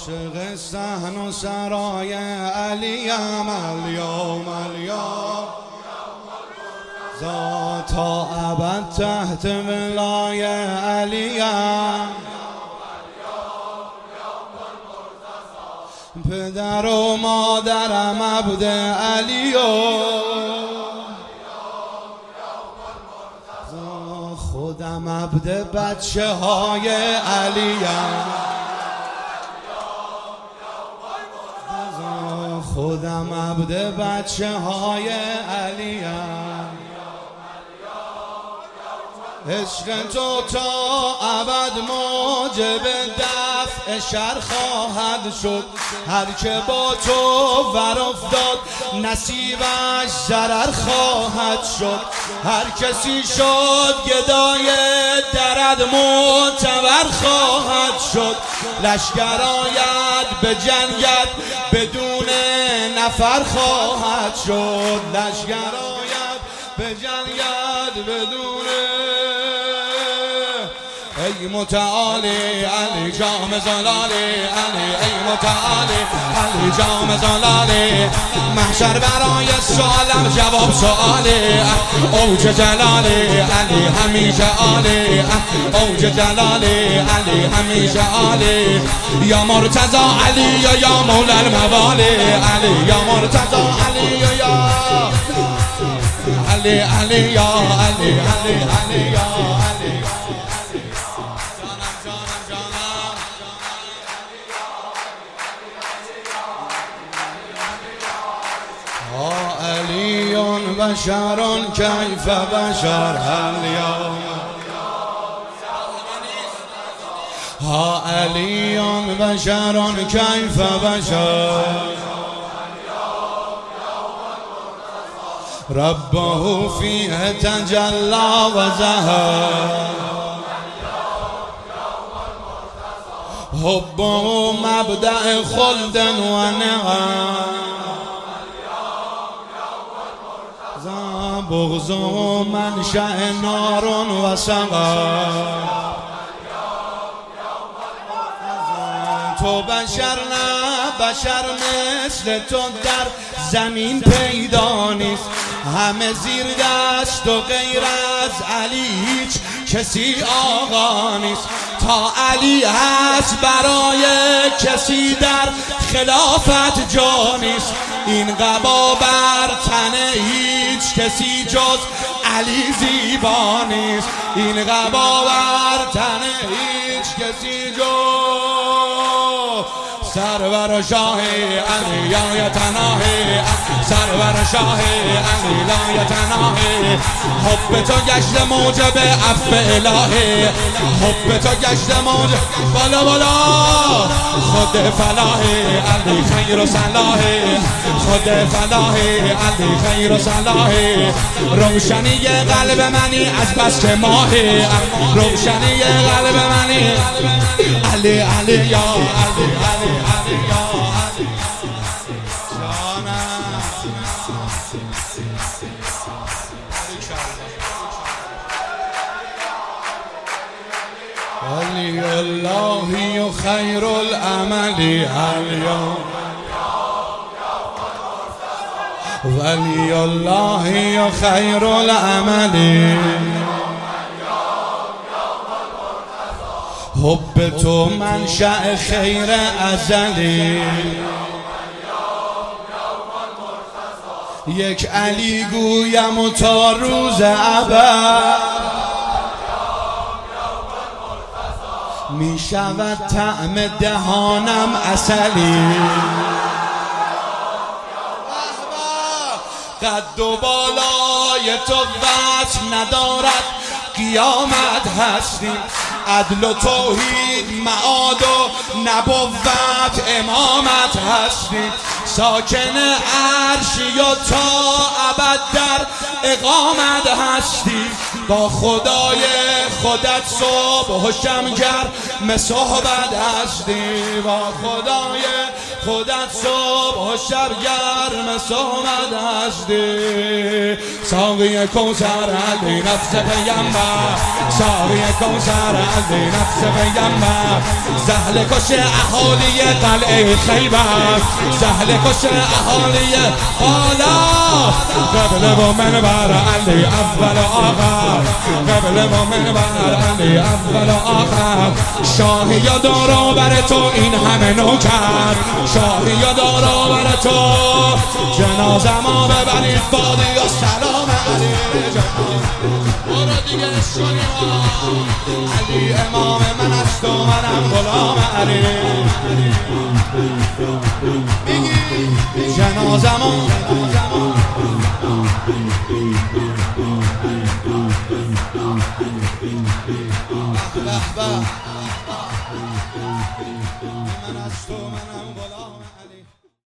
عاشق صحن و سرای علیم الیوم تا ابد تحت ولای علیم. پدر و مادرم عبد علی خودم عبد بچه های علیم. خودم عبد بچه های علیم. عشق تو تا ابد موجب دفع شر خواهد شد. هر که با تو ور افتاد نصیبش ضرر خواهد شد. هر کسی شد گدای درد معتبر خواهد شد. لشکر آید به جنگت بدون نفر خواهد شد. لشکر آید به جنگت بدون. ای متعالی علی جام زلالی علی، ای متعالی علی جام زلالی. محشر برای سوالم جواب سوالی. اوج جلالی علی همیشه عالی. اوج جلالی علی همیشه عالی. یا مرتضی علی یا مولا الموالی علی. یا مرتضی علی یا علی علی یا علی علی علی یا علی. علی بشر کیف بشر اليوم. ها علی بشر کیف بشر ربه فیه تجلی و ظهر. حبه مبدأ خلد و نعم. بغض و منشأ نار و سقر. تو بشر نه بشر مثل تو در زمین پیدا نیست. همه زیر دست و غیر از علی هیچ کسی آقا نیست. تا علی هست برای کسی در خلافت جا نیست. این قبا بر تن هیچ کسی جز علی زیبا نیست. این قبا بر تن هیچ کسی جز سرور شاه علی یا تناهی. سرور شاه علی لا یتناهی. حب تو گشت موجب عفو الهی. حب تو گشت موجب بالا بالا. خود فلاحی علی خیر و صلاحی. خود فلاحی علی خیر و صلاحی. روشنی قلب منی از بس که ماهی. روشنی قلب منی علی علی یا علی علی علی یا علی. علی الله و خیر العمل اليوم. ولی الله و خیر العمل. حب تو منشأ خیر ازلی. یک علی گویم و تا روز ابد می شود طعم دهانم عسلی. قد و بالای تو وصف ندارد قیامت هستی. عدل و توحید معاد و نبوت امامت هستی. ساکن عرشی و تا ابد در اقامت هستی. با خدای خودت صبح و شمگرم صحبت هستی. با خدای خودت صبح و شمگرم صحبت هستی. ساقی کوثر علی نفس پیغمبر ساقی کوثر علی نفس پیغمبر زهل کش اهالی قلعه خیبر زهل کش اهالی بالا قبل و منبر علی اول و آخر قبل و منبر علی اول و آخر شاهی یا دارا بر تو این همه نوکر شاهی یا دارا بر تو جنازه ما ببرید بادی و سلام علی برو دیگه شدیم علی امام من است و منم غلام علی میگی جنازه ما من است و منم غلام علی